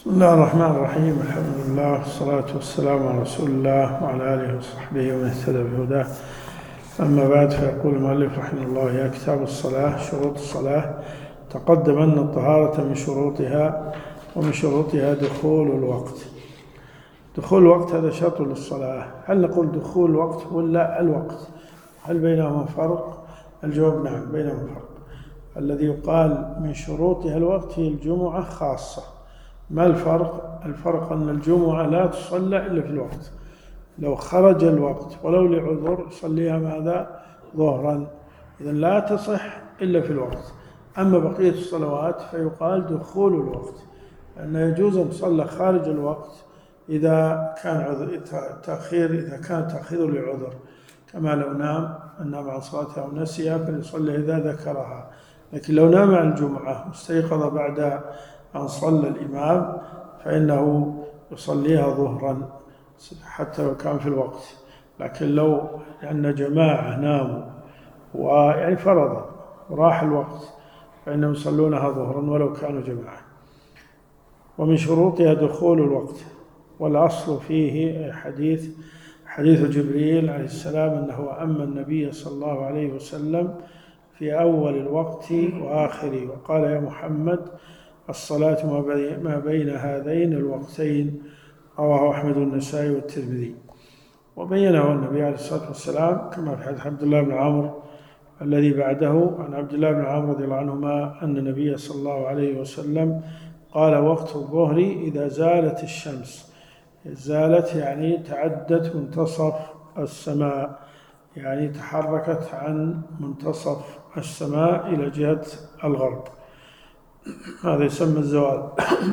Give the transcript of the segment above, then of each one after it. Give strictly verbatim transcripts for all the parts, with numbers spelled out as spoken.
بسم الله الرحمن الرحيم. الحمد لله والصلاة والسلام على رسول الله وعلى آله وصحبه ومن اهتدى بهداه. أما بعد، فيقول المؤلف رحمه الله: يا كتاب الصلاة. شروط الصلاة. تقدم أن الطهارة من شروطها ومن شروطها دخول الوقت. دخول الوقت هذا شرط للصلاة. هل نقول دخول الوقت ولا الوقت؟ هل بينهما فرق؟ الجواب نعم، بينهما فرق. الذي يقال من شروطها الوقت هي الجمعة خاصة. ما الفرق؟ الفرق أن الجمعة لا تصلى إلا في الوقت، لو خرج الوقت ولو لعذر صليها ماذا؟ ظهرا، إذن لا تصح إلا في الوقت. أما بقية الصلوات فيقال دخول الوقت، أنه يجوز أن تصلى خارج الوقت إذا كان عذر تأخير، إذا كان تأخير لعذر، كما لو نام نام عن صلاتها أو نسيها فليصلي إذا ذكرها. لكن لو نام عن الجمعة واستيقظ بعد أن صلى الإمام فإنه يصليها ظهرا حتى لو كان في الوقت. لكن لو أن جماعة ناموا ويعني فرضا وراح الوقت فإنهم يصلونها ظهرا ولو كانوا جماعة. ومن شروطها دخول الوقت. والأصل فيه حديث حديث جبريل عليه السلام أنه أما النبي صلى الله عليه وسلم في أول الوقت وآخره وقال: يا محمد الصلاة ما بين هذين الوقتين. رواه أحمد والنسائي والترمذي. وبينه النبي عليه الصلاة والسلام كما في حديث عبد الله بن عمرو الذي بعده عن عبد الله بن عمرو رضي الله عنهما أن النبي صلى الله عليه وسلم قال: وقت الظهر إذا زالت الشمس. زالت يعني تعدت منتصف السماء، يعني تحركت عن منتصف السماء إلى جهة الغرب، هذا يسمى الزوال.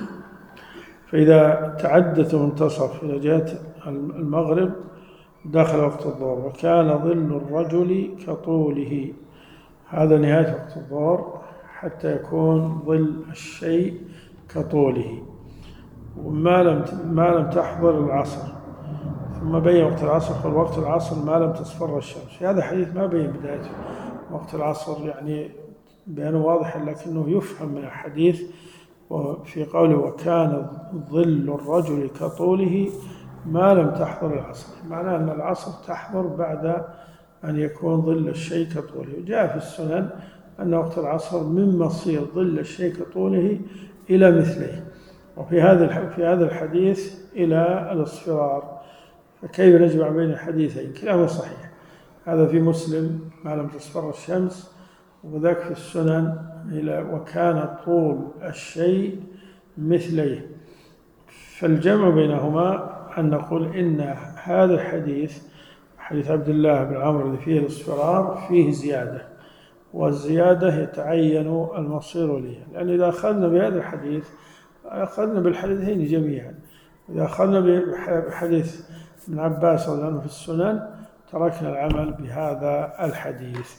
فإذا تعدت منتصف إلى جهة المغرب دخل وقت الظهر. وكان ظل الرجل كطوله، هذا نهاية وقت الظهر حتى يكون ظل الشيء كطوله. وما لم ما لم تحضر العصر. ثم بين وقت العصر قال: وقت العصر ما لم تصفر الشمس. في هذا الحديث ما بين بداية وقت العصر، يعني بيانه واضح، لكنه يفهم من الحديث وفي قوله: وكان ظل الرجل كطوله ما لم تحضر العصر، معناه أن العصر تحضر بعد أن يكون ظل الشيء كطوله. وجاء في السنن أن وقت العصر من مصير ظل الشيء كطوله إلى مثله، وفي هذا في هذا الحديث إلى الاصفرار. فكيف نجمع بين الحديثين؟ كلاهما صحيح. هذا في مسلم ما لم تصفر الشمس، وذاك في السنن إلى وكان طول الشيء مثليه. فالجمع بينهما أن نقول إن هذا الحديث حديث عبد الله بن عمرو الذي فيه الاصفرار فيه زيادة، والزيادة يتعين المصير إليها، لأن إذا أخذنا بهذا الحديث أخذنا بالحديثين جميعا. إذا أخذنا بحديث ابن عباس رضي الله عنه في السنن تركنا العمل بهذا الحديث.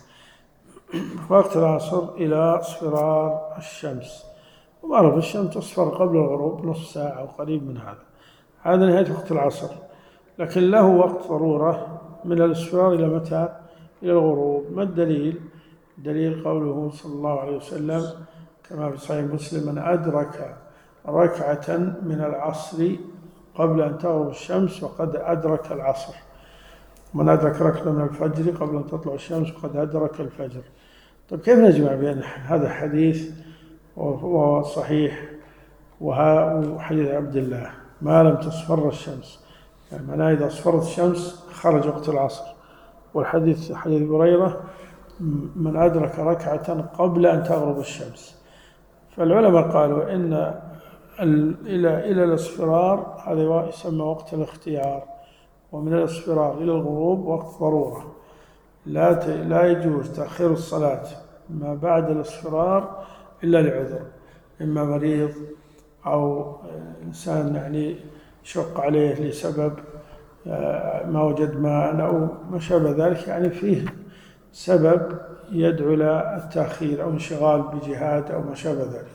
وقت العصر إلى اصفرار الشمس، ومعروف الشمس تصفر قبل الغروب نصف ساعة أو قريب من هذا. هذا نهاية وقت العصر، لكن له وقت ضرورة من الاصفرار إلى متى؟ إلى الغروب. ما الدليل؟ دليل قوله صلى الله عليه وسلم كما في صحيح مسلم: من أدرك ركعة من العصر قبل أن تغرب الشمس وقد أدرك العصر. من أدرك ركعة من الفجر قبل أن تطلع الشمس وقد أدرك الفجر. طيب كيف نجمع بين هذا الحديث وهو صحيح وحديث عبد الله ما لم تصفر الشمس؟ يعني معناه إذا أصفرت الشمس خرج وقت العصر، والحديث حديث هريرة من أدرك ركعة قبل أن تغرب الشمس. فالعلماء قالوا إن إلى إلى الاصفرار هذا يسمى وقت الاختيار، ومن الاصفرار إلى الغروب وقت ضرورة. لا لا يجوز تأخير الصلاة ما بعد الاصفرار إلا لعذر، إما مريض أو إنسان يعني شق عليه لسبب ما وجد ماء أو ما شابه ذلك، يعني فيه سبب يدعو إلى التأخير أو انشغال بجهاد أو ما شابه ذلك.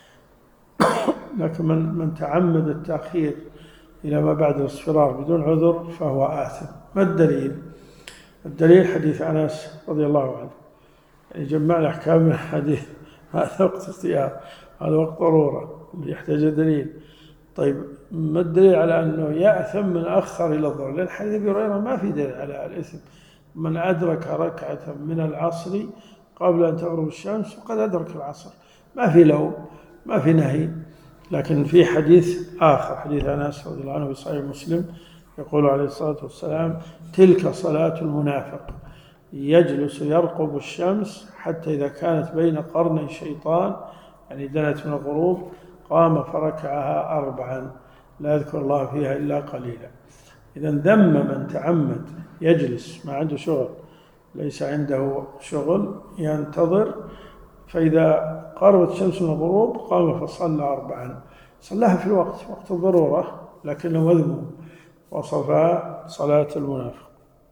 لكن من من تعمد التأخير إلى ما بعد الاصفرار بدون عذر فهو آثم. ما الدليل؟ الدليل حديث أنس رضي الله عنه، يعني جمعنا أحكام الحديث. هذا وقت اختيار، هذا وقت ضرورة اللي يحتاج دليل. طيب ما الدليل على أنه يأثم من أخر إلى الظهر؟ لأن حديث أبي هريرة ما في دليل على الإثم. من أدرك ركعة من العصر قبل أن تغرب الشمس فقد أدرك العصر، ما في لوم، ما في نهي. لكن في حديث آخر، حديث أنس رضي الله عنه في صحيح مسلم، يقول عليه الصلاة والسلام: تلك صلاة المنافق، يجلس يرقب الشمس حتى إذا كانت بين قرني الشيطان، يعني دنت من الغروب، قام فركعها أربعا لا يذكر الله فيها إلا قليلا. إذا ذم من تعمد يجلس ما عنده شغل، ليس عنده شغل، ينتظر، فإذا قربت الشمس من الغروب قام فصلى أربعا، صلاها في الوقت، وقت الضرورة، لكنه مذموم، وصفها صلاة المنافق.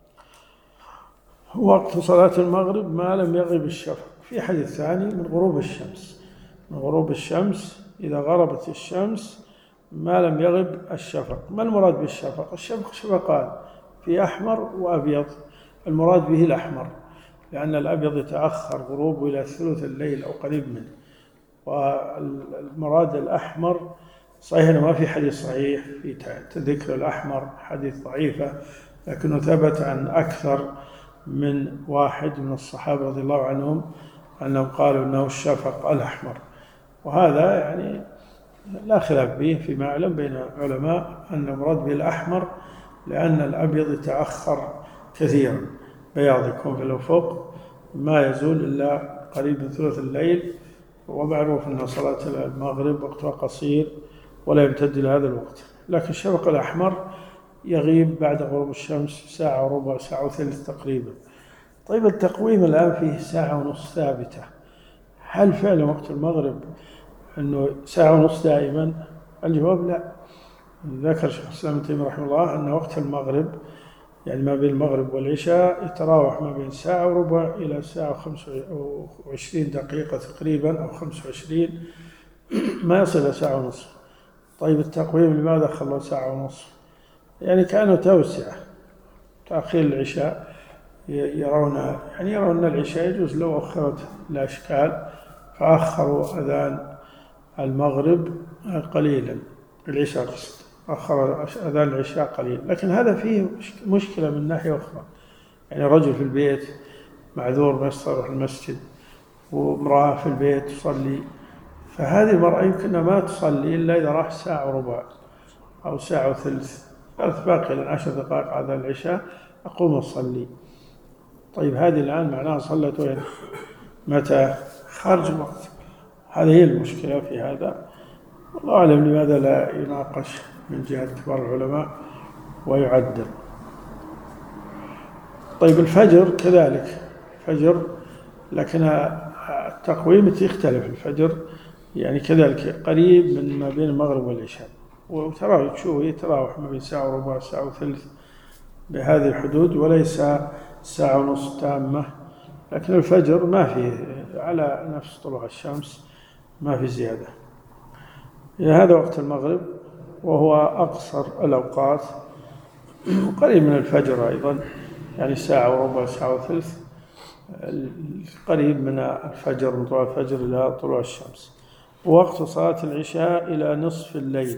وقت صلاة المغرب ما لم يغب الشفق. في حديث ثاني: من غروب الشمس، من غروب الشمس، إذا غربت الشمس ما لم يغب الشفق. ما المراد بالشفق؟ الشفق شفقان، في أحمر وأبيض، المراد به الأحمر، لأن الأبيض يتأخر غروبه إلى ثلث الليل أو قريب منه، والمراد الأحمر. صحيح أنه ما في حديث صحيح في ذكر الأحمر، حديث ضعيفة، لكنه ثبت عن أكثر من واحد من الصحابة رضي الله عنهم أنهم قالوا أنه الشفق الأحمر، وهذا يعني لا خلاف به فيما أعلم بين العلماء أن المراد به الأحمر، لأن الأبيض يتأخر كثيرا، بياض يكون في الأفق ما يزول إلا قريب من ثلث الليل، ومعروف أن صلاة المغرب وقتها قصير ولا يمتد إلى هذا الوقت. لكن الشفق الأحمر يغيب بعد غروب الشمس ساعة وربع، ساعة وثلث تقريبا. طيب التقويم الآن فيه ساعة ونصف ثابتة، هل فعلا وقت المغرب أنه ساعة ونصف دائما؟ الجواب لا. ذكر شيخ الإسلام ابن تيمية رحمه الله أن وقت المغرب، يعني ما بين المغرب والعشاء، يتراوح ما بين ساعة وربع إلى ساعة وخمسة وعشرين دقيقة تقريبا، أو خمسة وعشرين، ما يصل إلى ساعة ونصف. طيب التقويم لماذا خلوا ساعة ونصف؟ يعني كأنه توسعة، تأخير العشاء، يرون يعني يرون أن العشاء يجوز لو أخرت الأشكال، فأخروا أذان المغرب قليلا، العشاء قصد أخر أذان العشاء قليلا. لكن هذا فيه مشكلة من ناحية أخرى، يعني رجل في البيت معذور ما يستطيع يروح المسجد، وامرأة في البيت تصلي، فهذه المرأة يمكن ما تصلي إلا إذا راح ساعة وربع أو ساعة وثلث، قالت باقي لنا عشر دقائق على العشاء أقوم أصلي. طيب هذه الآن معناها صلت وين؟ متى؟ خارج الوقت. هذه هي المشكلة في هذا، والله أعلم لماذا لا يناقش من جهة كبار العلماء ويعدل. طيب الفجر كذلك، الفجر لكن التقويم يختلف. الفجر يعني كذلك قريب من ما بين المغرب والعشاء، وترى تشوف يتراوح ما بين ساعة وربع، ساعة وثلث، بهذه الحدود، وليس ساعة ونصف تامة. لكن الفجر ما فيه على نفس طلوع الشمس، ما في زيادة. هذا وقت المغرب، وهو أقصر الأوقات، قريب من الفجر أيضا، يعني ساعة وربع، ساعة وثلث، قريب من الفجر، من طلوع الفجر إلى طلوع الشمس. ووقت صلاة العشاء إلى نصف الليل،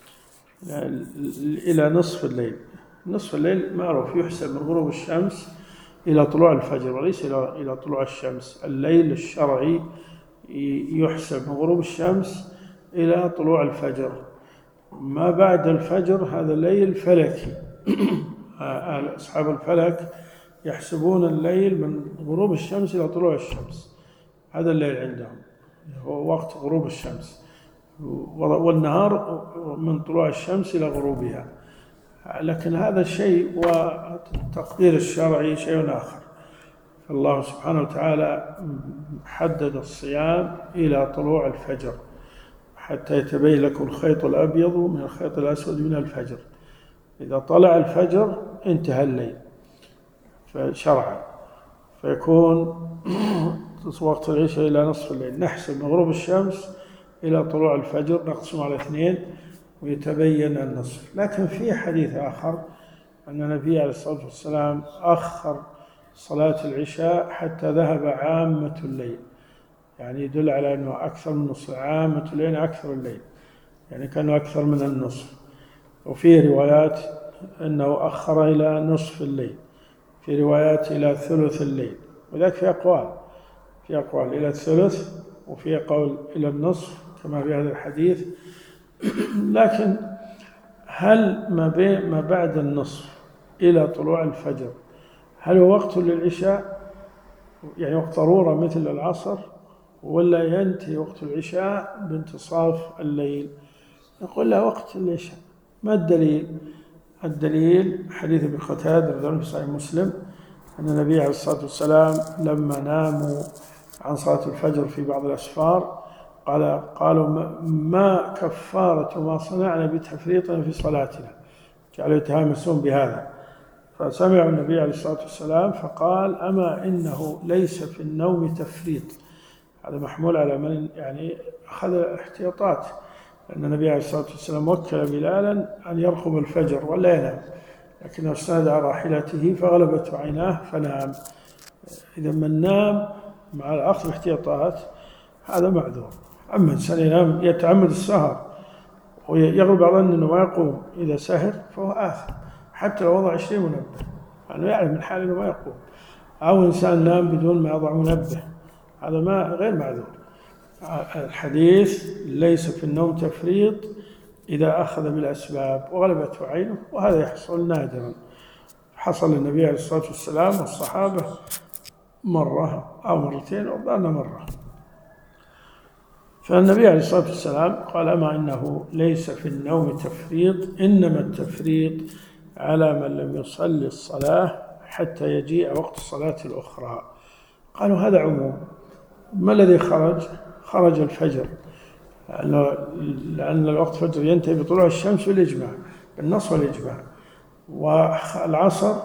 إلى نصف الليل. نصف الليل معروف يحسب من غروب الشمس إلى طلوع الفجر، وليس إلى طلوع الشمس. الليل الشرعي يحسب من غروب الشمس إلى طلوع الفجر، ما بعد الفجر هذا ليل فلكي. أصحاب الفلك يحسبون الليل من غروب الشمس إلى طلوع الشمس، هذا الليل عندهم هو وقت غروب الشمس، والنهار من طلوع الشمس إلى غروبها. لكن هذا الشيء والتقدير الشرعي شيء آخر. فالله سبحانه وتعالى حدد الصيام إلى طلوع الفجر حتى يتبين لكم الخيط الأبيض من الخيط الأسود من الفجر. إذا طلع الفجر انتهى الليل شرعا، فيكون وقت العشاء إلى نصف الليل. نحسب من غروب الشمس إلى طلوع الفجر، نقسم على اثنين ويتبين النصف. لكن في حديث آخر أن النبي عليه الصلاة والسلام أخر صلاة العشاء حتى ذهب عامة الليل، يعني يدل على أنه أكثر من نصف، عامة الليل أكثر الليل. يعني كانوا أكثر من النصف. وفي روايات أنه أخر إلى نصف الليل، في روايات إلى ثلث الليل، وذلك في أقوال في أقوال إلى الثلث، وفي قول إلى النصف كما في هذا الحديث. لكن هل ما بين ما بعد النصف إلى طلوع الفجر هل هو وقت للعشاء، يعني وقت ضرورة مثل العصر، ولا ينتهي وقت العشاء بانتصاف الليل؟ نقول له وقت العشاء. ما الدليل؟ الدليل حديث ابن قتادة في صحيح مسلم أن النبي عليه الصلاة والسلام لما ناموا عن صلاة الفجر في بعض الأسفار قال قالوا ما كفارة ما صنعنا بتفريطنا في صلاتنا، جعلوا يتهامسون بهذا. فسمع النبي عليه الصلاة والسلام فقال أما إنه ليس في النوم تفريط. هذا محمول على من يعني أخذ احتياطات، لأن النبي عليه الصلاة والسلام وكل بلالا أن يرقب الفجر ولا ينام، لكنه استند على راحلته فغلبته عيناه فنام. إذا من نام مع الأخذ احتياطات هذا معذور. أما إنسان ينام يتعمد السهر ويغلب على أنه ما يقوم إذا سهر فهو آثم، حتى لو وضع عشرين منبه، يعني يعلم من حال أنه ما يقوم. أو إنسان نام بدون ما يضع منبه، هذا ما غير معذور. الحديث ليس في النوم تفريط إذا أخذ بالأسباب وغلبته عينه، وهذا يحصل نادرا. حصل النبي عليه الصلاة والسلام والصحابة مرة أو مرتين أو ظن مرة. فالنبي عليه الصلاة والسلام قال أما إنه ليس في النوم تفريط، إنما التفريط على من لم يصلي الصلاة حتى يجيء وقت الصلاة الأخرى. قالوا هذا عموم. ما الذي خرج؟ خرج الفجر، لأن الوقت الفجر ينتهي بطلوع الشمس بالإجماع، بالنص والإجماع. والعصر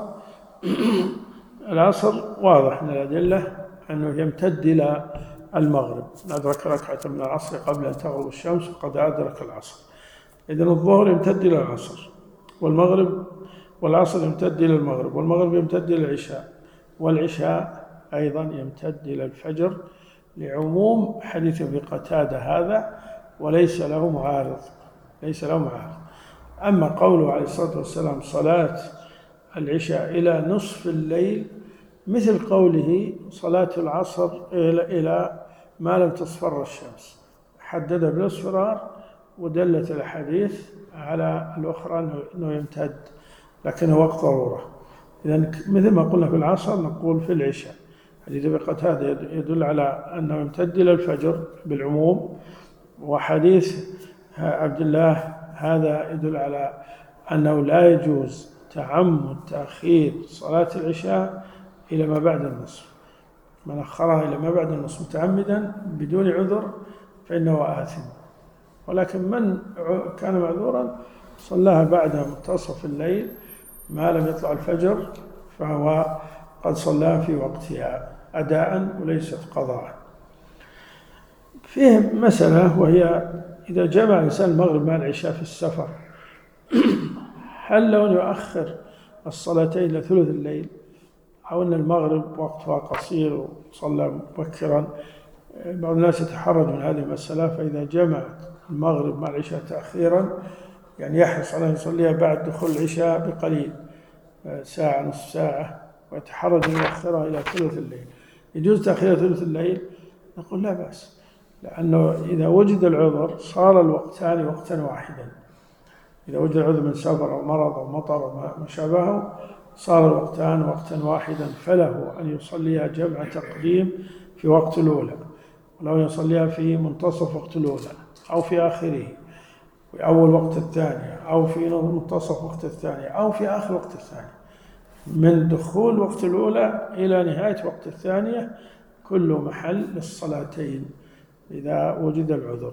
العصر واضح من الأدلة أنه يمتد إلى المغرب، أدرك ركعة من العصر قبل أن تغرب الشمس فقد أدرك العصر. إذن الظهر يمتد إلى العصر، والمغرب والعصر يمتد إلى المغرب، والمغرب يمتد إلى العشاء، والعشاء أيضا يمتد إلى الفجر، لعموم حديث ابن قتادة هذا، وليس له معارض ليس له معارض. أما قوله عليه الصلاة والسلام صلاة العشاء إلى نصف الليل مثل قوله صلاة العصر إلى ما لم تصفر الشمس، حدد بالاصفرار، ودلت الحديث على الأخرى أنه يمتد، لكنه وقت ضرورة. إذن مثل ما قلنا في العصر نقول في العشاء. حديث ابن قتادة يدل على أنه يمتد إلى الفجر بالعموم، وحديث عبد الله هذا يدل على أنه لا يجوز تعمد تأخير صلاة العشاء إلى ما بعد النصف. من أخرها إلى ما بعد النصف متعمدا بدون عذر فإنه آثم، ولكن من كان معذورا صلاها بعد منتصف الليل ما لم يطلع الفجر فهو قد صلاها في وقتها أداء وليست قضاء. فيه مسألة، وهي إذا جمع الإنسان المغرب مع العشاء في السفر هل لو يؤخر الصلاتين إلى ثلث الليل، أو أن المغرب وقتها قصير وصلى مبكرا؟ بعض الناس يتحرج من هذه المسألة، فإذا جمع المغرب مع العشاء تأخيرا يعني يحرص على أن يصليها بعد دخول العشاء بقليل، ساعة نصف ساعة، ويتحرج أن يؤخرها إلى ثلث الليل. يجوز تأخير ثلث الليل؟ نقول لا بأس، لأنه إذا وجد العذر صار الوقتان وقتا واحدا. إذا وجد العذر من سفر أو مرض أو مطر أو ما شابهه صار الوقتان وقتا واحدا، فله أن يصليها جمع تقديم في وقت الأولى، ولو يصليها في منتصف وقت الأولى أو في آخره، في أول وقت الثانية، أو في منتصف وقت الثانية، أو في آخر وقت الثانية، من دخول وقت الأولى إلى نهاية وقت الثانية، كل محل للصلاتين إذا وجد العذر.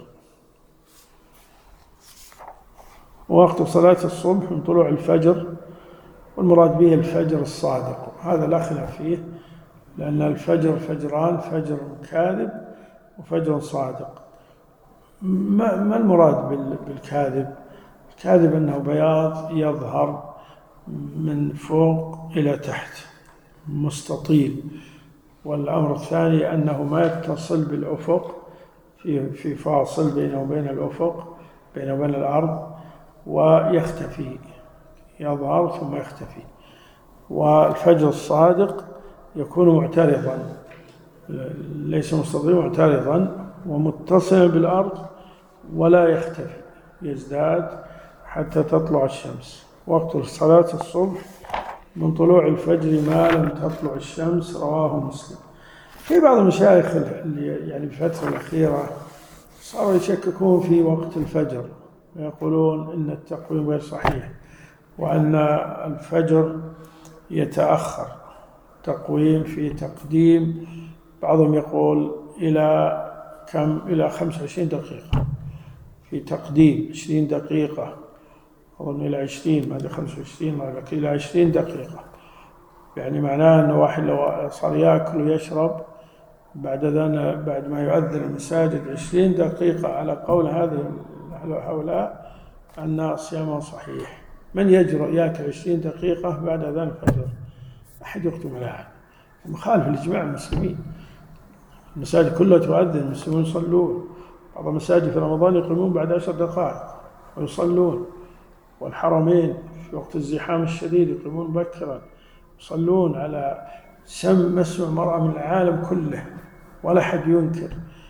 ووقت صلاة الصبح من طلوع الفجر، والمراد به الفجر الصادق، هذا لا خلاف فيه، لأن الفجر فجران، فجر كاذب وفجر صادق. ما, ما المراد بالكاذب؟ الكاذب أنه بياض يظهر من فوق إلى تحت مستطيل، والأمر الثاني أنه ما يتصل بالأفق، في في فاصل بينه وبين الأفق بينه وبين الأرض ويختفي، يظهر ثم يختفي. والفجر الصادق يكون معترضا، ليس مستطيل، معترضا ومتصلا بالأرض ولا يختفي، يزداد حتى تطلع الشمس. وقت صلاة الصبح من طلوع الفجر ما لم تطلع الشمس، رواه مسلم. في بعض المشايخ اللي يعني في الفترة الأخيرة صاروا يشككون في وقت الفجر، ويقولون إن التقويم غير صحيح، وأن الفجر يتأخر تقويم في تقديم. بعضهم يقول إلى كم إلى خمسة وعشرين دقيقة في تقديم، عشرين دقيقة أظن إلى عشرين، ما أدري خمسة وعشرين، لكن إلى عشرين دقيقة. يعني معناه أنه واحد لو صار يأكل ويشرب بعد ذلك بعد ما يؤذن المساجد عشرين دقيقة، على قول هذا هؤلاء أن صيامه صحيح. من يجرؤ يأكل عشرين دقيقة بعد أذان الفجر؟ أحد يخطب ملاعب، مخالف لإجماع المسلمين. المساجد كلها تؤذن، المسلمون يصلون، بعض المساجد في رمضان يقيمون بعد عشر دقائق ويصلون، والحرمين في وقت الزحام الشديد يقيمون بكرا، يصلون على سم مسمع مرأة من العالم كله ولا أحد ينكر.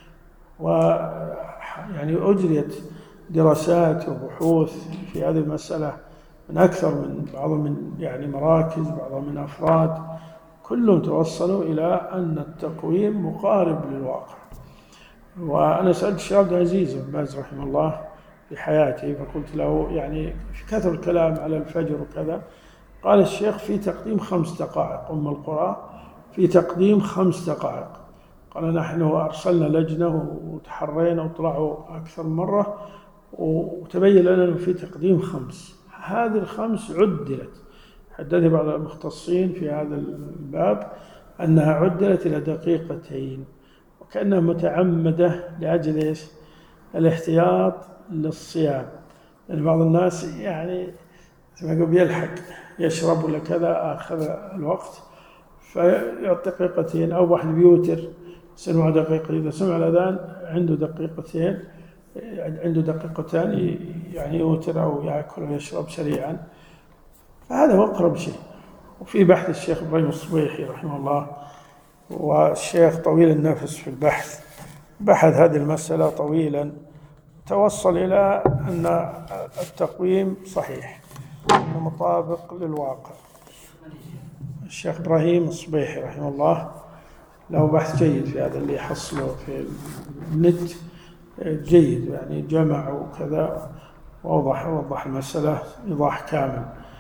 ويعني أجريت دراسات وبحوث في هذه المسألة من أكثر من بعض من يعني مراكز، بعض من أفراد، كلهم توصلوا إلى أن التقويم مقارب للواقع. وأنا سألت الشيخ عبد العزيز بن باز رحمه الله في حياته، فقلت له يعني في كثر الكلام على الفجر وكذا، قال الشيخ في تقديم خمس دقائق، أم القرى في تقديم خمس دقائق. قال نحن أرسلنا لجنة وتحرينا وطلعوا أكثر مرة وتبين لنا أنه في تقديم خمس. هذه الخمس عدلت، حدث بعض المختصين في هذا الباب أنها عدلت إلى دقيقتين، وكأنها متعمدة لأجل إيش؟ الاحتياط للصيام. لأن بعض الناس يعني كما يقول يلحق يشرب ولا كذا آخر الوقت فيعطي دقيقتين، أو واحد بيوتر سمع دقيقة، إذا سمع الأذان عنده دقيقتين عنده دقيقتان يعني يوتر أو يأكل ويشرب سريعا، فهذا هو أقرب شيء. وفي بحث الشيخ إبراهيم الصبيحي رحمه الله، والشيخ طويل النفس في البحث، بحث هذه المسألة طويلا، توصل إلى أن التقويم صحيح مطابق للواقع. الشيخ إبراهيم الصبيحي رحمه الله له بحث جيد في هذا اللي يحصله في النت، جيد يعني جمع وكذا ووضح وضح المسألة إيضاح كامل.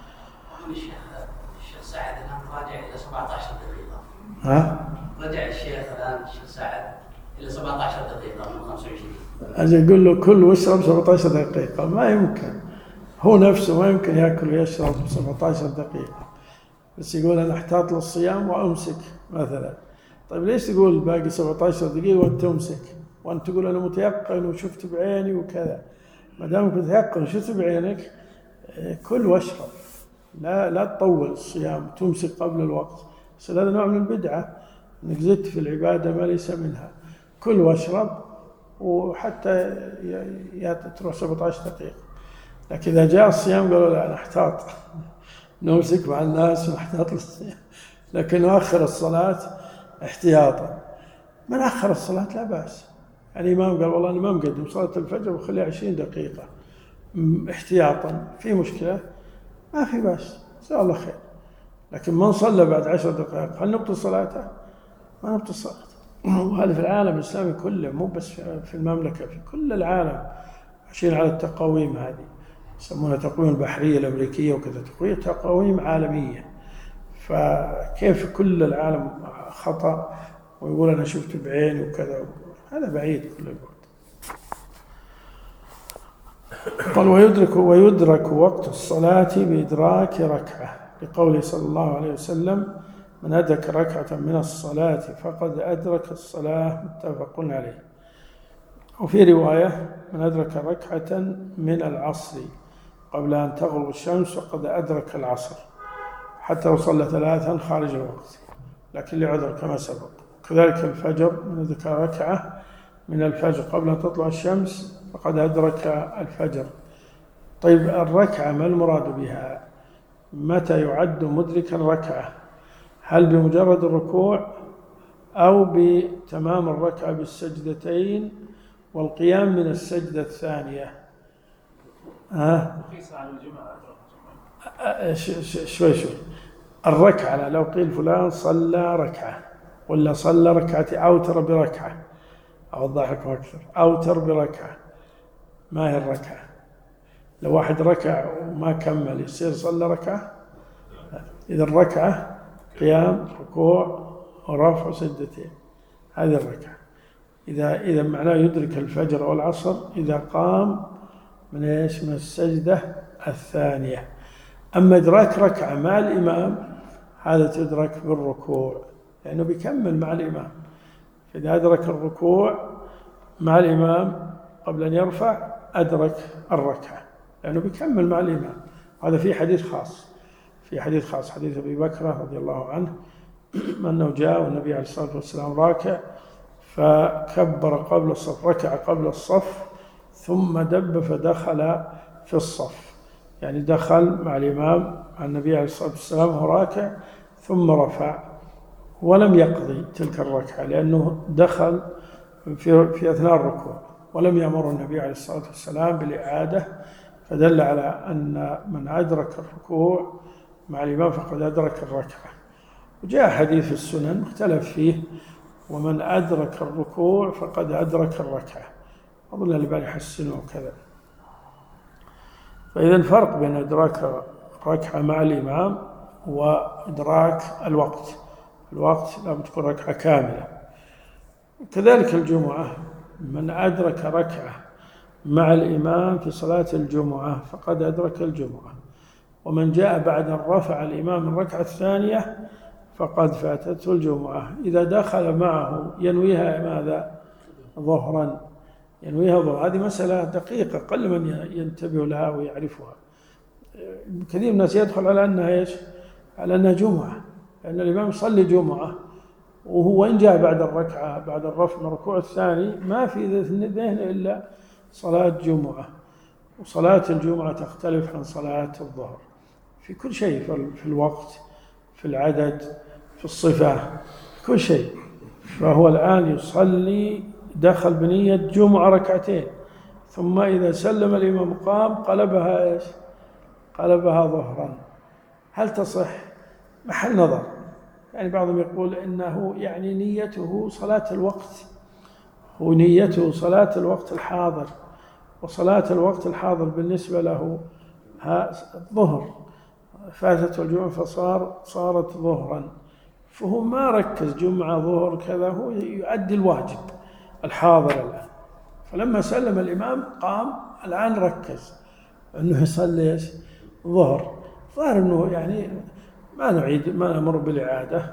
الشيخ سعد الآن راجع إلى سبعة عشر دقيقة. ها؟ رجع الشيخ الآن الشيخ سعد إلى سبعة عشر دقيقة من خمسة وعشرين. أجي أقول له كل واشرب سبعة عشر دقيقة، ما يمكن، هو نفسه ما يمكن يأكل ويشرب سبعة عشر دقيقة، بس يقول أنا أحتاط للصيام وأمسك مثلا. طيب ليش تقول باقي سبعة عشر دقيقة وأنت تمسك، وأنت تقول أنا متيقن وشفت بعيني وكذا؟ ما دامك متيقن وشفت بعينك كل واشرب، لا لا تطول الصيام تمسك قبل الوقت، بس هذا نوع من البدعة انك زدت في العبادة ما ليس منها. كل واشرب وحتى تروح سبعة عشر دقيقة. لكن إذا جاء الصيام قالوا لا نحتاط نمسك مع الناس ونحتاط للصيام، لكن نؤخر الصلاة احتياطا. من أخر الصلاة لا بأس، يعني الإمام قال والله أنا ما مقدم صلاة الفجر وخليها عشرين دقيقة احتياطا، في مشكلة؟ ما في بأس، جزاه الله خير. لكن من صلى بعد عشر دقائق هل نبطل صلاته؟ ما نبطل صلاته. وهذا في العالم الإسلامي كله، مو بس في المملكة، في كل العالم عشان على التقاويم هذه يسمونها تقويم البحرية الأمريكية وكذا، تقويم تقاويم عالمية. فكيف كل العالم خطأ ويقول أنا شفت بعيني وكذا؟ هذا بعيد كل الوقت. قال ويدرك ويدرك وقت الصلاة بإدراك ركعة، لقوله صلى الله عليه وسلم من أدرك ركعة من الصلاة فقد أدرك الصلاة، متفق عليه. وفي رواية من أدرك ركعة من العصر قبل أن تغرب الشمس وقد أدرك العصر، حتى لو صلى ثلاثا خارج الوقت لكن لعذر كما سبق. كذلك الفجر من أدرك ركعة من الفجر قبل أن تطلع الشمس فقد أدرك الفجر. طيب الركعة ما المراد بها؟ متى يعد مدركا ركعة؟ هل بمجرد الركوع أو بتمام الركعة بالسجدتين والقيام من السجدة الثانية؟ ها؟ شوي شوي الركعة لو قيل فلان صلى ركعة ولا صلى ركعة أوتر بركعة، أوضح لكم أكثر، أوتر بركعة ما هي الركعة؟ لو واحد ركع وما كمل يصير صلى ركعة؟ إذا الركعة قيام ركوع ورفع سجدتين، هذه الركعة. إذا إذا معناه يدرك الفجر والعصر إذا قام من إيش؟ من السجدة الثانية. أما إدراك ركعة مع الإمام هذا تدرك بالركوع لأنه بيكمل مع الإمام. فإذا أدرك الركوع مع الإمام قبل أن يرفع أدرك الركعة لأنه بيكمل مع الإمام. هذا في حديث خاص، في حديث خاص حديث أبي بكر رضي الله عنه أنه جاء والنبي عليه الصلاة والسلام راكع فكبر قبل الصف، ركع قبل الصف ثم دب فدخل في الصف، يعني دخل مع الإمام مع النبي عليه الصلاة والسلام وهو راكع ثم رفع ولم يقضي تلك الركعة لأنه دخل في, في أثناء الركوع ولم يأمر النبي عليه الصلاة والسلام بالإعادة، فدل على أن من أدرك الركوع مع الإمام فقد أدرك الركعة. وجاء حديث السنن مختلف فيه ومن أدرك الركوع فقد أدرك الركعة، أظن الألباني يحسنه كذا. فإذا الفرق بين إدراك الركعة مع الإمام وإدراك الوقت، الوقت لابد تكون ركعة كاملة. كذلك الجمعة من أدرك ركعة مع الإمام في صلاة الجمعة فقد أدرك الجمعة، ومن جاء بعد أن رفع الإمام الركعة الثانية فقد فاتته الجمعة. إذا دخل معه ينويها ماذا؟ ظهرا، ينويها ظهر. هذه مسألة دقيقة قل من ينتبه لها ويعرفها. كثير من الناس يدخل على أنها إيش؟ على أنها جمعة، لأن الإمام يصلي جمعة وهو إن جاء بعد الركعة بعد الرفع من الركوع الثاني ما في ذهن إلا صلاة جمعة. وصلاة الجمعة تختلف عن صلاة الظهر في كل شيء، في الوقت، في العدد، في الصفة، في كل شيء. فهو الآن يصلي دخل بنية جمعة ركعتين ثم إذا سلم الإمام قام قلبها إيش؟ قلبها ظهرا. هل تصح؟ محل نظر. يعني بعضهم يقول إنه يعني نيته صلاة الوقت، ونيته صلاة الوقت الحاضر، وصلاة الوقت الحاضر بالنسبة له الظهر، فاتته الجمعة فصار صارت ظهرا، فهو ما ركز جمعة ظهر كذا، هو يؤدي الواجب الحاضر الآن. فلما سلم الإمام قام الآن ركز أنه يصلي إيش؟ ظهر. ظهر أنه يعني ما نعيد ما نأمر بالإعادة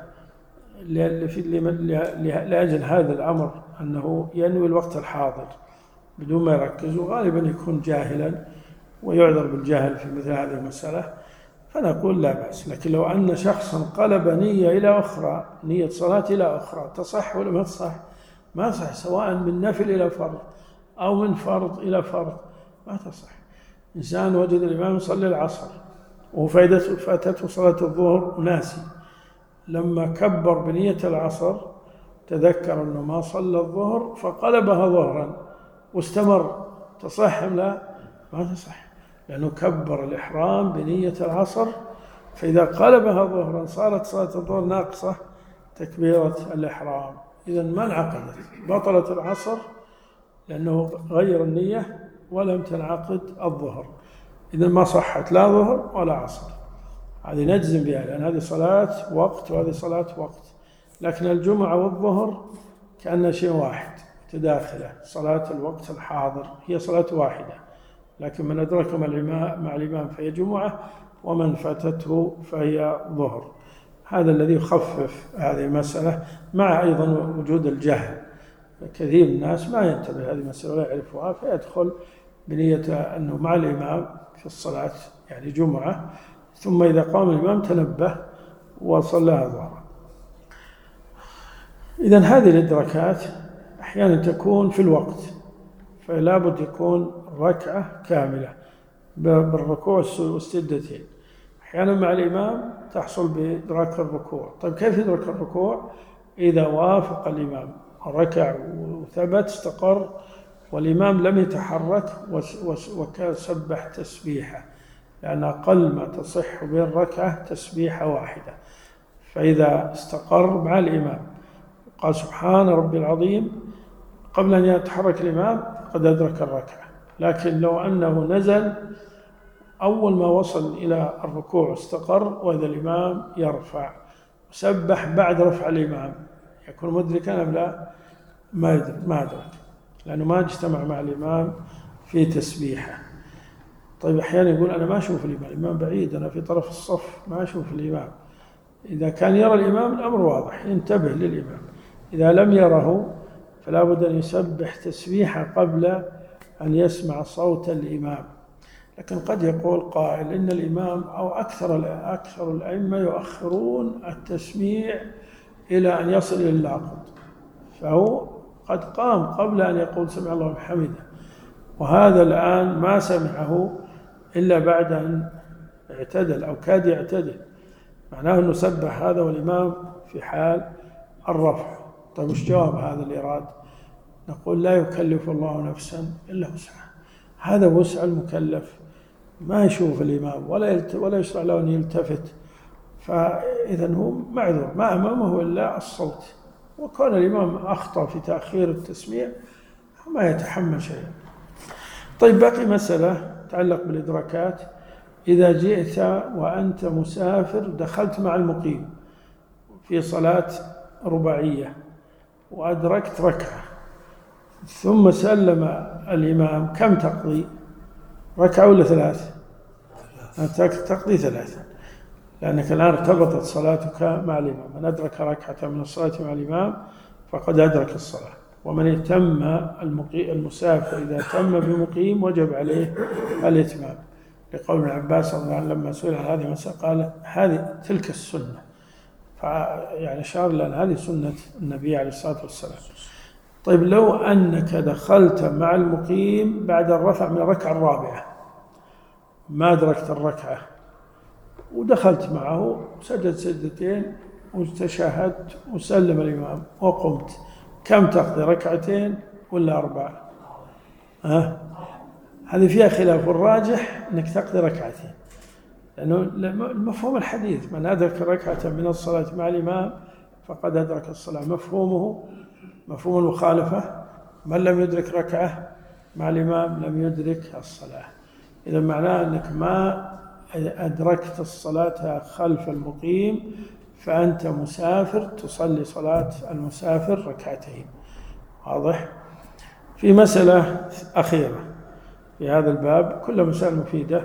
لأجل هذا الأمر أنه ينوي الوقت الحاضر بدون ما يركز، وغالبا يكون جاهلا ويعذر بالجهل في مثل هذه المسألة، فنقول لا بأس. لكن لو أن شخصا قلب نية إلى أخرى، نية صلاة إلى أخرى، تصح ولا ما تصح؟ ما تصح، سواء من نفل إلى فرض أو من فرض إلى فرض ما تصح. إنسان وجد الإمام يصلي العصر وفاتته صلاة الظهر ناسي، لما كبر بنية العصر تذكر أنه ما صلى الظهر فقلبها ظهرا واستمر، تصح أم لا؟ ما تصح، لأنه كبر الإحرام بنية العصر، فإذا قلبها ظهرا صارت صلاة الظهر ناقصة تكبيرة الإحرام، إذن ما انعقدت، بطلت العصر لأنه غير النية ولم تنعقد الظهر، إذن ما صحت لا ظهر ولا عصر. هذه نجزم بها لأن هذه صلاة وقت وهذه صلاة وقت. لكن الجمعة والظهر كأنها شيء واحد تداخله، صلاة الوقت الحاضر هي صلاة واحدة، لكن من أدرك مع الإمام فهي جمعة ومن فاتته فهي ظهر. هذا الذي يخفف هذه المسألة، مع أيضا وجود الجهل. كثير من الناس ما ينتبه هذه المسألة ولا يعرفها فيدخل بنية أنه مع الإمام في الصلاة يعني جمعة، ثم إذا قام الإمام تنبه وصلىها ظهرا. إذن هذه الإدراكات أحيانا تكون في الوقت، فلا بد يكون ركعة كاملة بالركوع والسجدتين. أحيانا مع الإمام تحصل بإدراك الركوع. طيب كيف يدرك الركوع؟ إذا وافق الإمام ركع وثبت استقر والإمام لم يتحرك وسبح تسبيحة، لأن أقل ما تصح به الركعة تسبيحة واحدة. فإذا استقر مع الإمام قال سبحان ربي العظيم قبل أن يتحرك الإمام قد أدرك الركعة. لكن لو أنه نزل أول ما وصل إلى الركوع واستقر وإذا الإمام يرفع وسبح بعد رفع الإمام يكون مدركا أم لا؟ ما يدرك، ما أدرك، لأنه ما اجتمع مع الإمام في تسبيحه. طيب أحيانا يقول أنا ما أشوف الإمام، الإمام بعيد، أنا في طرف الصف ما أشوف الإمام. إذا كان يرى الإمام الأمر واضح، ينتبه للإمام. إذا لم يره فلا بد أن يسبح تسبيحة قبل أن يسمع صوت الإمام. لكن قد يقول قائل إن الإمام أو أكثر أكثر الأئمة يؤخرون التسميع إلى أن يصل إلى اللاقط، فهو قد قام قبل أن يقول سمع الله وحمده، وهذا الآن ما سمعه إلا بعد أن اعتدل أو كاد يعتدل، معناه أنه سبح هذا والإمام في حال الرفع. طيب وش جواب هذا الإراد؟ نقول لا يكلف الله نفسا إلا وسعها. هذا وسع المكلف، ما يشوف الإمام ولا ولا يشرع له أن يلتفت، فإذا هو معذور، ما أمامه إلا الصوت. وكون الإمام أخطأ في تأخير التسميع ما يتحمل شيئا. طيب باقي مسألة تتعلق بالإدراكات. إذا جئت وأنت مسافر دخلت مع المقيم في صلاة رباعية وأدركت ركعة ثم سلم الإمام، كم تقضي؟ ركعة ولا ثلاث؟ تقضي ثلاثة، لأنك الآن ارتبطت صلاتك مع الإمام. من أدرك ركعة من الصلاة مع الإمام فقد أدرك الصلاة. ومن يتم المسافر إذا تم بمقيم وجب عليه الإتمام، لقول ابن عباس رضي الله عنه لما سئل عن هذه المسألة قال هذه تلك السنة، يعني أشار لأن هذه سنة النبي عليه الصلاة والسلام. طيب لو أنك دخلت مع المقيم بعد الرفع من الركعة الرابعة ما أدركت الركعة ودخلت معه سجد سجدتين وتشهدت وسلم الإمام وقمت، كم تقضي؟ ركعتين ولا أربعة؟ ها؟ هذه فيها خلاف، والراجح أنك تقضي ركعتين، لأنه مفهوم الحديث من أدرك ركعة من الصلاة مع الإمام فقد أدرك الصلاة، مفهومه مفهوم المخالفة من لم يدرك ركعة مع الإمام لم يدرك الصلاة. إذا معناه أنك ما أدركت الصلاة خلف المقيم فأنت مسافر تصلي صلاة المسافر ركعتين. واضح؟ في مسألة أخيرة في هذا الباب، كل مسألة مفيدة.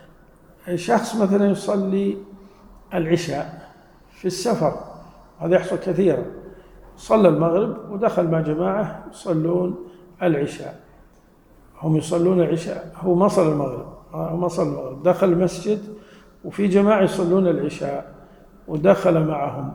شخص مثلا يصلي العشاء في السفر، هذا يحصل كثيرا، صلى المغرب ودخل مع جماعة يصلون العشاء، هم يصلون العشاء، هو ما صلى المغرب، هو ما صلى المغرب، دخل المسجد وفي جماعة يصلون العشاء ودخل معهم.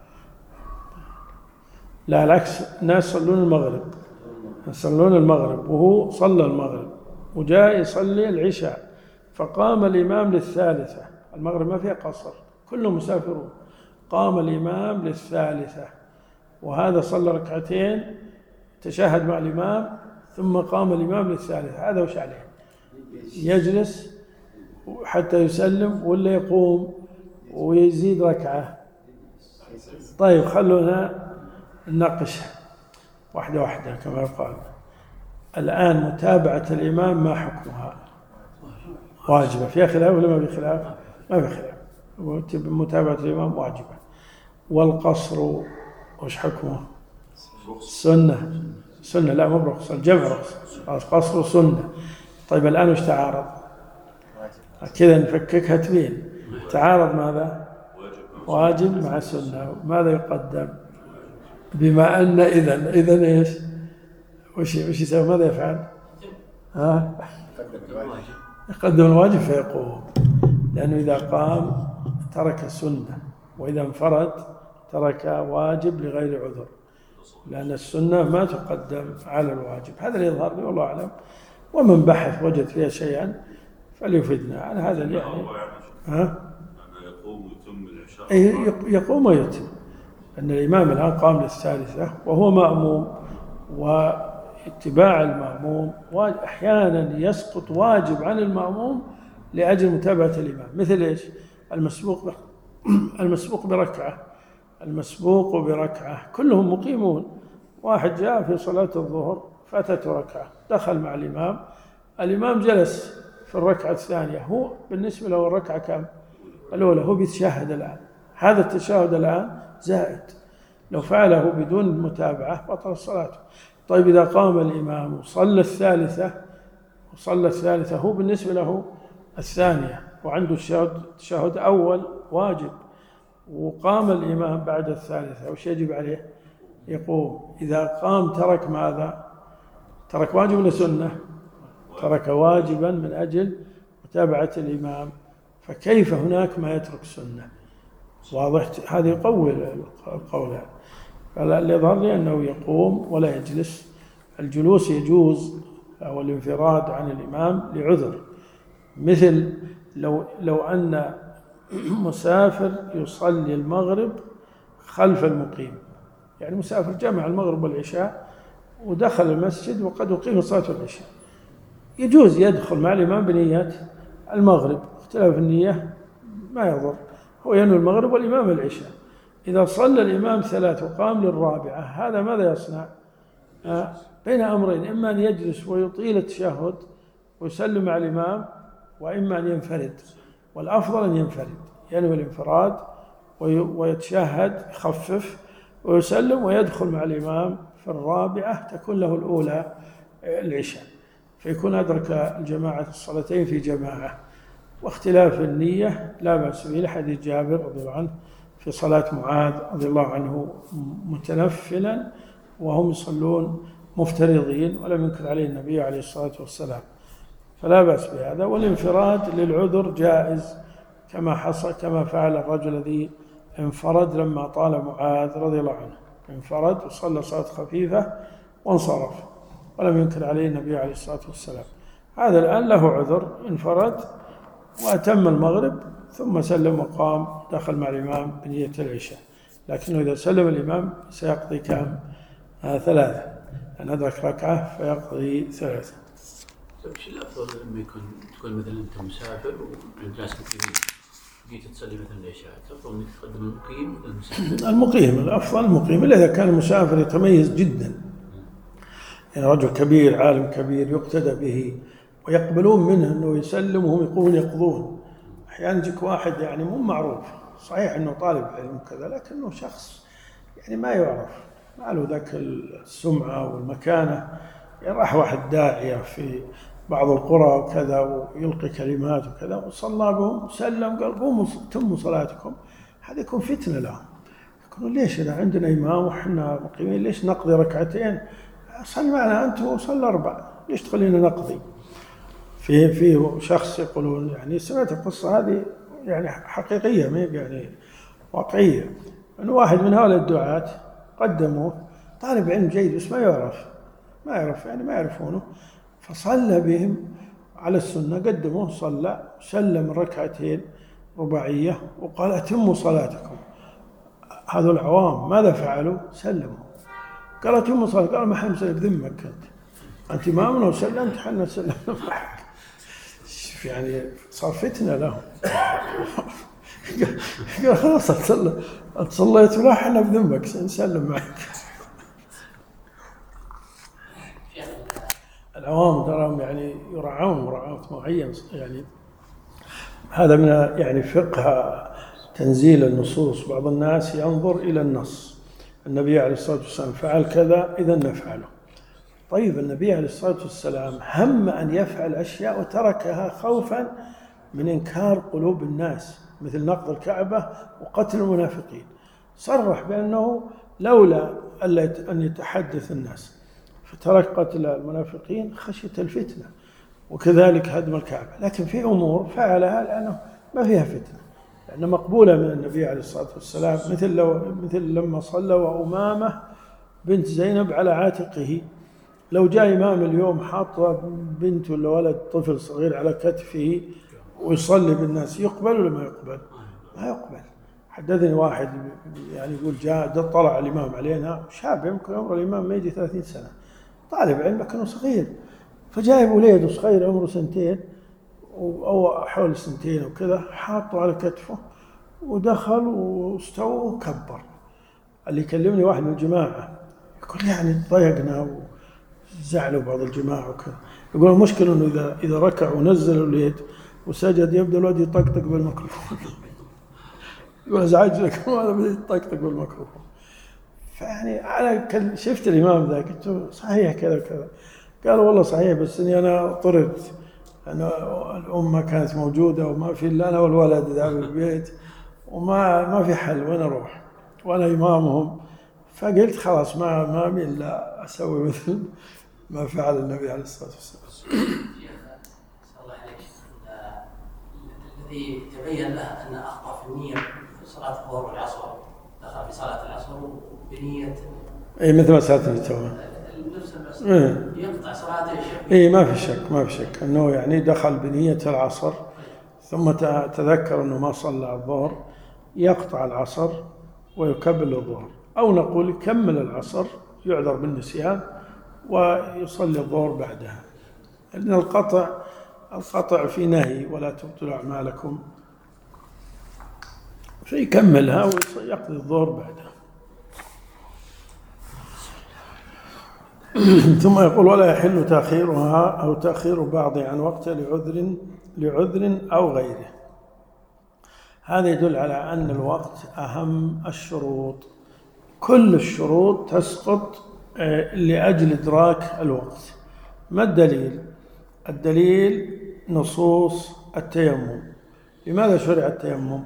لا العكس، الناس يصلون المغرب يصلون المغرب وهو صلى المغرب وجاء يصلي العشاء، فقام الإمام للثالثة، المغرب ما فيها قصر كلهم مسافرون، قام الإمام للثالثة وهذا صلى ركعتين تشهد مع الإمام ثم قام الإمام للثالثة، هذا وش عليه؟ يجلس حتى يسلم ولا يقوم ويزيد ركعة؟ طيب خلونا نناقش واحدة واحدة كما يقال. الآن متابعة الإمام ما حكمها؟ واجبة، فيها خلاف ولا ما في خلاف؟ ما في خلاف، متابعة الإمام واجبة. والقصر وش حكمه؟ سنة سنة لا مو برخصة، الجمع رخصة، قصر سنة. طيب الآن وش تعارض؟ كذا نفككها تبين تعارض ماذا؟ واجب مع سنة، ماذا يقدم؟ بما أن إذن إذن إيش؟ وش وش يسوي؟ ماذا يفعل؟ ها؟ يقدم الواجب فيقوم، لأنه إذا قام ترك السنة وإذا انفرد ترك واجب لغير عذر. لأن السنة ما تقدم على الواجب. هذا اللي يظهر لي والله أعلم، ومن بحث وجد فيها شيئا فليفيدنا عن هذا. يعني ها؟ يقوم ويتم العشاء. يقوم ويتم. أن الإمام الآن قام للثالثة وهو مأموم، واتباع المأموم أحيانا يسقط واجب عن المأموم لأجل متابعة الإمام. مثل إيش؟ المسبوق المسبوق بركعة المسبوق بركعة كلهم مقيمون. واحد جاء في صلاة الظهر فاتته ركعة، دخل مع الإمام، الإمام جلس في الركعة الثانية، هو بالنسبة له الركعة كم؟ الأولى، هو بيتشاهد الآن. هذا التشاهد الآن زائد، لو فعله بدون متابعة بطل صلاته. طيب إذا قام الإمام وصلى الثالثة وصلى الثالثة هو بالنسبة له الثانية وعنده التشهد أول واجب، وقام الإمام بعد الثالثة، وش يجب عليه؟ يقوم. إذا قام ترك ماذا؟ ترك واجب ولا سنة؟ ترك واجبا من أجل متابعة الإمام، فكيف هناك ما يترك سنة؟ واضح؟ هذا يقوي القول. فاللي يظهر لي أنه يقوم ولا يجلس. الجلوس يجوز أو الانفراد عن الإمام لعذر، مثل لو لو أن مسافر يصلي المغرب خلف المقيم، يعني مسافر جمع المغرب والعشاء ودخل المسجد وقد أقيم صلاة العشاء، يجوز يدخل مع الإمام بنية المغرب، اختلاف النية ما يضر، هو ينوي المغرب والإمام العشاء. إذا صلى الإمام ثلاث وقام للرابعة، هذا ماذا يصنع؟ آه بين أمرين، إما أن يجلس ويطيل التشهد ويسلم مع الإمام، وإما أن ينفرد، والأفضل أن ينفرد، ينوي الانفراد ويتشهد يخفف ويسلم ويدخل مع الإمام في الرابعة، تكون له الأولى العشاء، فيكون أدرك الجماعة الصلاتين في جماعة. واختلاف النية لا بأس به، لحديث جابر رضي الله عنه في صلاة معاذ رضي الله عنه متنفلا وهم يصلون مفترضين، ولم ينكر عليه النبي عليه الصلاة والسلام، فلا بأس بهذا. والانفراد للعذر جائز، كما حصل كما فعل الرجل الذي انفرد لما طال معاذ رضي الله عنه، انفرد وصلى صلاة خفيفة وانصرف ولم ينكر عليه النبي عليه الصلاة والسلام. هذا الآن له عذر، انفرد وأتم المغرب ثم سلم وقام دخل مع الإمام بنية العشاء، لكنه إذا سلم الإمام سيقضي كم؟ آه ثلاثة، أن أدرك ركعة فيقضي ثلاثة. ايش الافضل لما يكون تكون مثلا انت مسافر والناس مقيمين جيت تصلي مثلا العشاء، الافضل انك تقدم المقيم ولا المسافر؟ المقيم الافضل، المقيم الا اذا كان المسافر يتميز جدا، يعني رجل كبير عالم كبير يقتدى به ويقبلون منه انه يسلم وهم يقومون يقضون. احيانا يجيك واحد يعني مو معروف، صحيح انه طالب علم كذا لكنه شخص يعني ما يعرف، ما له ذاك السمعه والمكانه، يعني راح واحد داعيه في بعض القرى وكذا ويلقي كلمات وكذا وصلى بهم وسلم قال قوموا تموا صلاتكم، هذا يكون فتنة لهم. يقولون ليش إذا عندنا إمام وإحنا مقيمين ليش نقضي ركعتين؟ صل معنا أنت وصل أربع، ليش تخلينا نقضي؟ في في شخص يقولون، يعني سمعت القصة هذه يعني حقيقية ما يعني واقعية، أن واحد من هؤلاء الدعاة قدموه طالب علم جيد بس ما يعرف ما يعرف يعني ما يعرفونه، فصلى بهم على السنة، قدموه صلى سلم ركعتين رباعية وقال أتموا صلاتكم. هذول العوام ماذا فعلوا؟ سلموا، قال أتموا صلاتكم، قال ما حنا نسلم بذمك أنت أنت إمامنا وسلمت حنا سلمنا معك. يعني صار فتنة لهم. قال خلاص أنت صليت ولا حنا بذمك نسلم معك. العوام تراهم يعني يرعون مراعاة معين، يعني هذا من يعني فقه تنزيل النصوص. بعض الناس ينظر إلى النص، النبي عليه الصلاة والسلام فعل كذا إذا نفعله. طيب النبي عليه الصلاة والسلام هم أن يفعل أشياء وتركها خوفا من إنكار قلوب الناس، مثل نقض الكعبة وقتل المنافقين، صرح بأنه لولا أن يتحدث الناس فترك قتل المنافقين خشية الفتنة، وكذلك هدم الكعبة. لكن في أمور فعلها لأنه ما فيها فتنة، لأنه مقبولة من النبي عليه الصلاة والسلام، مثل لو مثل لما صلى وأمامة بنت زينب على عاتقه. لو جاء إمام اليوم حاط بنت ولا ولد طفل صغير على كتفه ويصلي بالناس، يقبل ولا ما يقبل؟ ما يقبل. حدثني واحد يعني يقول جاء طلع الإمام علينا شاب يمكن عمر الإمام ما يجي ثلاثين سنة، طالب علم كانوا صغير، فجاء وليده صغير عمره سنتين أو حول سنتين وكذا، حاطه على كتفه ودخل واستوى وكبر. اللي يكلمني واحد من الجماعة يقول يعني ضيقنا وزعلوا بعض الجماعة وكذا، يقول المشكلة إنه إذا إذا ركع ونزل اليد وسجد يبدأ الواد يطقطق بالميكروفون. يقول ازعج لك هذا بدأ يطقطق بالميكروفون. فيعني أنا شفت الإمام ذا قلت له صحيح كذا كذا، قال والله صحيح بس إني أنا طرت، أنا الأم كانت موجودة وما في إلا أنا والولد ذا بالبيت وما ما في حل وين أروح وأنا إمامهم، فقلت خلاص ما ما أبي إلا أسوي مثل ما فعل النبي عليه الصلاة والسلام. الله عليك، الذي تبين له أن أخطأ في النية في صلاة الظهر والعصر، دخل في صلاة العصر بنية أي مثل ما سألتني توه نفس المسألة يقطع صلاته يا شيخ. إيه ما في شك ما في شك أنه يعني دخل بنية العصر ثم تذكر أنه ما صلى الظهر، يقطع العصر ويكمل الظهر، أو نقول يكمل العصر يعذر بالنسيان ويصلي الظهر بعدها، لأن القطع القطع في نهي ولا تبطلوا أعمالكم، فيكملها ويقضي الظهر بعدها. ثم يقول ولا يحل تأخيرها أو تأخير بعض عن وقته لعذر لعذر أو غيره. هذا يدل على أن الوقت أهم الشروط، كل الشروط تسقط لأجل إدراك الوقت. ما الدليل؟ الدليل نصوص التيمم. لماذا شرع التيمم؟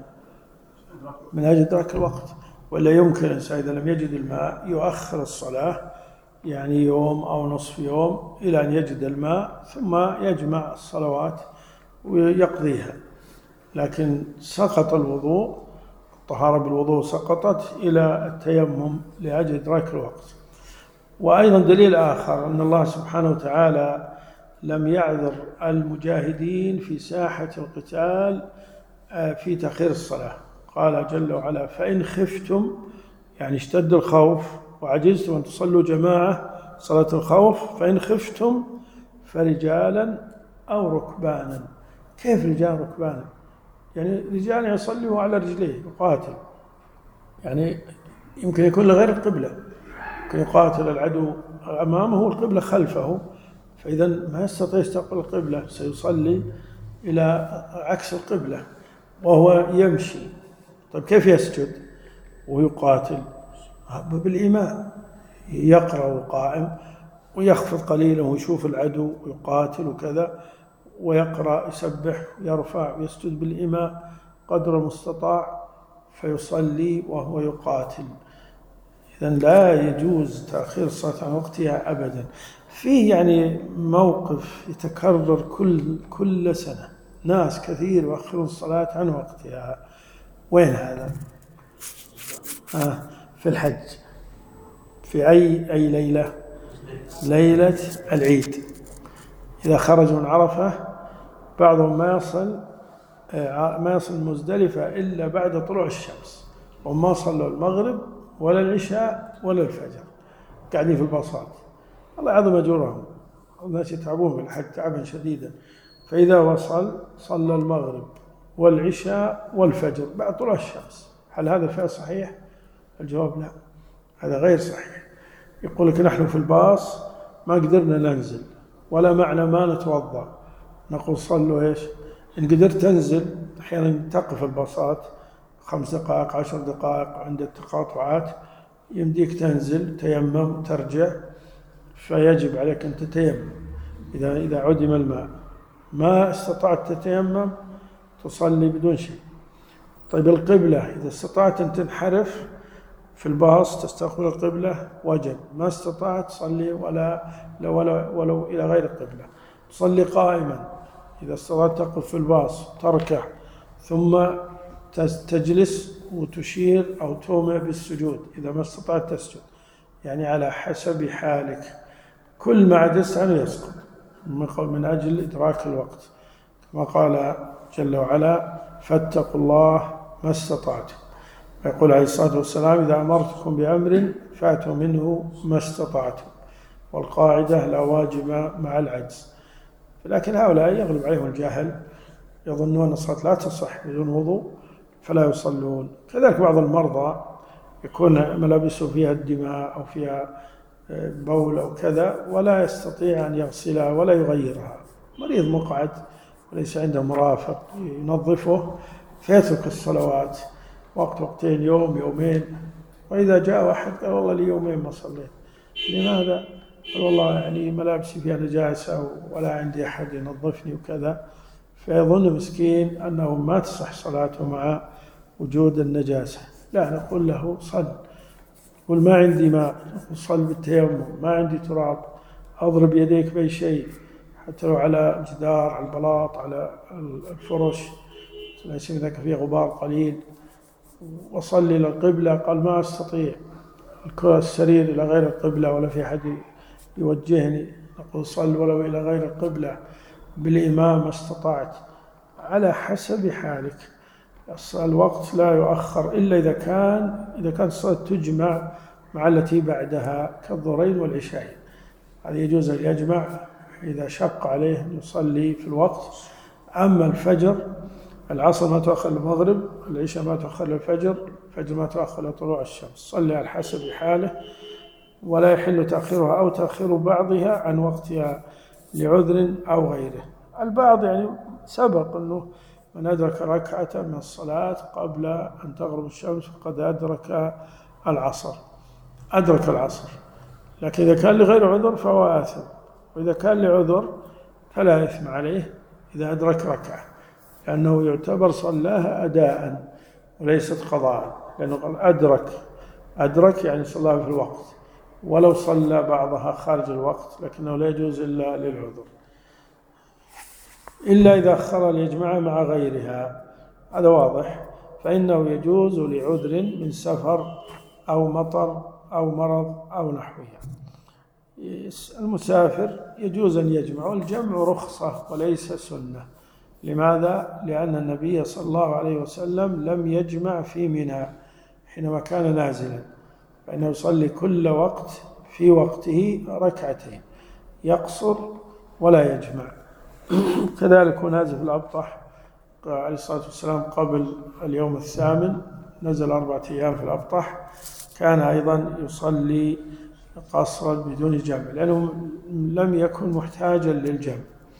من أجل إدراك الوقت، ولا يمكن الإنسان إذا لم يجد الماء يؤخر الصلاة يعني يوم أو نصف يوم إلى أن يجد الماء ثم يجمع الصلوات ويقضيها، لكن سقط الوضوء، الطهارة بالوضوء سقطت إلى التيمم لأجل إدراك الوقت. وأيضا دليل آخر أن الله سبحانه وتعالى لم يعذر المجاهدين في ساحة القتال في تأخير الصلاة، قال جل وعلا فإن خفتم، يعني اشتد الخوف وعجزتم أن تصلوا جماعة صلاة الخوف، فإن خفتم فرجالا أو ركبانا. كيف رجال ركبانا؟ يعني رجال يصلي على رجليه يقاتل، يعني يمكن يكون لغير القبلة، يمكن يقاتل العدو أمامه والقبلة خلفه، فإذا ما يستطيع يستقبل القبلة، سيصلي إلى عكس القبلة وهو يمشي. طيب كيف يسجد ويقاتل؟ بالإيماء، يقرأ قائم ويخفض قليلا ويشوف العدو ويقاتل وكذا، ويقرأ يسبح يرفع ويسجد بالإيماء قدر المستطاع، فيصلي وهو يقاتل. إذن لا يجوز تأخير الصلاة عن وقتها أبدا. فيه يعني موقف يتكرر كل كل سنة، ناس كثير يؤخرون الصلاة عن وقتها. وين هذا؟ آه في الحج. في أي أي ليلة؟ ليلة العيد. إذا خرج من عرفة بعضهم ما يصل ما يصل مزدلفة إلا بعد طلوع الشمس، وما صلوا المغرب ولا العشاء ولا الفجر، قاعدين في الباصات. الله يعظم أجورهم، الناس يتعبون في الحج تعبا شديدا. فإذا وصل صلى المغرب والعشاء والفجر بعد طلوع الشمس. هل هذا فعل صحيح؟ الجواب لا، هذا غير صحيح. يقول لك نحن في الباص ما قدرنا ننزل، ولا معنى ما نتوضأ، نقول صلوا إيش؟ إن قدرت تنزل، أحيانا تقف الباصات خمس دقائق عشر دقائق عند التقاطعات، يمديك تنزل تيمم ترجع، فيجب عليك أن تتيمم. إذا إذا عدم الماء ما استطعت تتيمم تصلي بدون شيء. طيب القبلة إذا استطعت أن تنحرف في الباص تستقبل القبلة وجب، ما استطعت تصلي ولا ولو, ولو إلى غير القبلة. تصلي قائما، إذا استطعت تقف في الباص تركع ثم تجلس وتشير أو تومئ بالسجود إذا ما استطعت تسجد. يعني على حسب حالك، كل ما عجزت عنه يسقط من أجل إدراك الوقت، كما قال جل وعلا فاتقوا الله ما استطعتم. يقول عليه الصلاة والسلام إذا أمرتكم بأمر فاتوا منه ما استطعتم، والقاعدة لا واجب مع العجز. لكن هؤلاء يغلب عليهم الجهل، يظنون الصلاة لا تصح بدون وضوء فلا يصلون. كذلك بعض المرضى يكون ملابسه فيها الدماء أو فيها بول أو كذا ولا يستطيع أن يغسلها ولا يغيرها، مريض مقعد وليس عنده مرافق ينظفه، فيترك الصلوات وقت وقتين يوم يومين، وإذا جاء واحد قال والله لي يومين ما صليت، لماذا؟ قال والله يعني ملابسي فيها نجاسة ولا عندي أحد ينظفني وكذا، فيظن مسكين أنه ما تصح صلاته مع وجود النجاسة. لا، نقول له صل، قل ما عندي ماء صل بالتيمم، ما عندي تراب أضرب يديك بأي شيء حتى لو على الجدار على البلاط على الفرش ليس ذاك فيه غبار قليل، وصلي إلى القبلة. قال ما أستطيع السرير إلى غير القبلة ولا في أحد يوجهني، نقول صل ولو إلى غير القبلة بالإمام ما استطعت، على حسب حالك. الوقت لا يؤخر إلا إذا كان إذا كانت الصلاة تجمع مع التي بعدها كالظهرين والعشاء، هذا يجوز أن يجمع إذا شق عليه أن يصلي في الوقت. أما الفجر، العصر ما تؤخر المغرب، العشاء ما تؤخر الفجر، الفجر ما تؤخر طلوع الشمس، صلي على حسب حاله، ولا يحل تأخيرها أو تأخير بعضها عن وقتها لعذر أو غيره. البعض يعني سبق أنه من أدرك ركعة من الصلاة قبل أن تغرب الشمس فقد أدرك العصر أدرك العصر لكن إذا كان لغير عذر فهو آثم، وإذا كان لعذر فلا إثم عليه إذا أدرك ركعة، لأنه يعتبر صلاها أداء وليست قضاء، لأنه قال أدرك أدرك يعني صلاها في الوقت، ولو صلى بعضها خارج الوقت لكنه لا يجوز إلا للعذر، إلا إذا أخر ليجمع مع غيرها، هذا واضح، فإنه يجوز لعذر من سفر أو مطر أو مرض أو نحوها. المسافر يجوز أن يجمع، والجمع رخصة وليس سنة. لماذا؟ لأن النبي صلى الله عليه وسلم لم يجمع في منى حينما كان نازلا، فإنه يصلي كل وقت في وقته ركعتين، يقصر ولا يجمع. كذلك هو نازل في الأبطح عليه الصلاة والسلام قبل اليوم الثامن، نزل أربعة أيام في الأبطح، كان أيضا يصلي قصرا بدون جمع لأنه لم يكن محتاجا للجمع.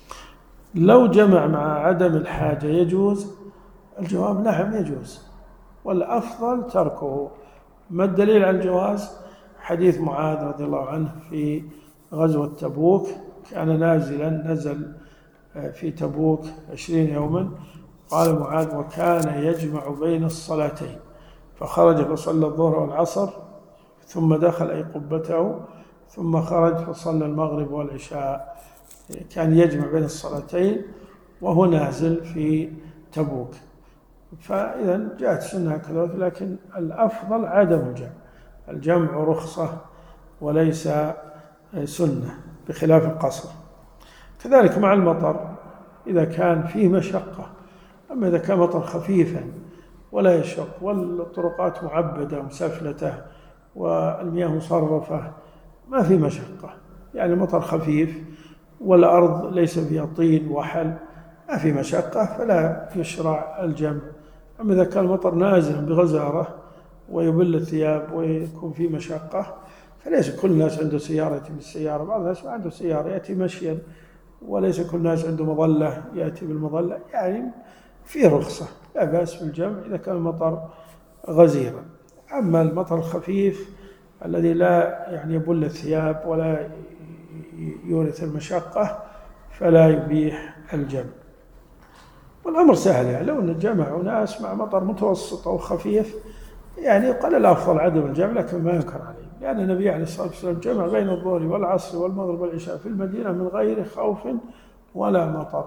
لو جمع مع عدم الحاجة يجوز؟ الجواب نعم يجوز، والأفضل تركه. ما الدليل على الجواز؟ حديث معاذ رضي الله عنه في غزوة تبوك، كان نازلا نزل في تبوك عشرين يوما، قال معاذ وكان يجمع بين الصلاتين، فخرج فصلى الظهر والعصر ثم دخل أي قبته ثم خرج فصلى المغرب والعشاء، كان يجمع بين الصلاتين وهو نازل في تبوك. فإذا جاءت سنة كذا، لكن الأفضل عدم الجمع، الجمع رخصة وليس سنة بخلاف القصر. كذلك مع المطر إذا كان فيه مشقة، أما إذا كان مطر خفيفا ولا يشق والطرقات معبدة مسفلتة والمياه مصرفة ما في مشقة، يعني مطر خفيف والأرض ليس فيها طين وحل ما في مشقة فلا يشرع الجمع. أما إذا كان المطر نازلا بغزارة ويبل الثياب ويكون في مشقة فليس كل الناس عنده سيارة يأتي بالسيارة، بعض الناس عنده سيارة يأتي مشيا، وليس كل الناس عنده مظلة يأتي بالمظلة، يعني في رخصة لا بأس بالجمع إذا كان المطر غزيرا. أما المطر الخفيف الذي لا يعني يبل الثياب ولا يورث المشقة فلا يبيح الجمع. والأمر سهل، يعني لو أن جمع ناس مع مطر متوسط أو خفيف يعني قال الأفضل عدم الجمع، لكن ما ينكر عليه، لأن النبي عليه الصلاة والسلام جمع بين الظهر والعصر والمغرب والعشاء في المدينة من غير خوف ولا مطر،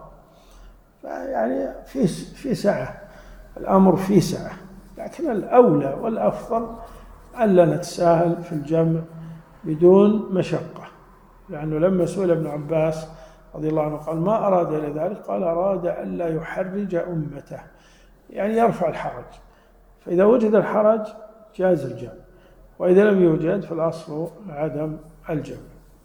فيعني في في سعة، الأمر في سعة، لكن الأولى والأفضل ألا نتساهل في الجمع بدون مشقة، لأنه لما سئل ابن عباس رضي الله عنه قال ما أراد إلى ذلك؟ قال أراد ألا يحرج أمته، يعني يرفع الحرج، فإذا وجد الحرج جاز الجمع، وإذا لم يوجد فالأصل عدم الجمع.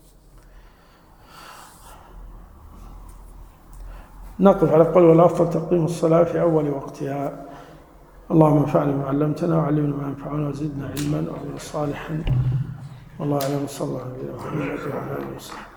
نقف على قول والأفضل تقديم الصلاة في أول وقتها. اللهم انفعنا بما علمتنا وعلمنا ما ينفعنا وزدنا علما وعملا صالحا، والله أعلم. صلى الله عليه وسلم.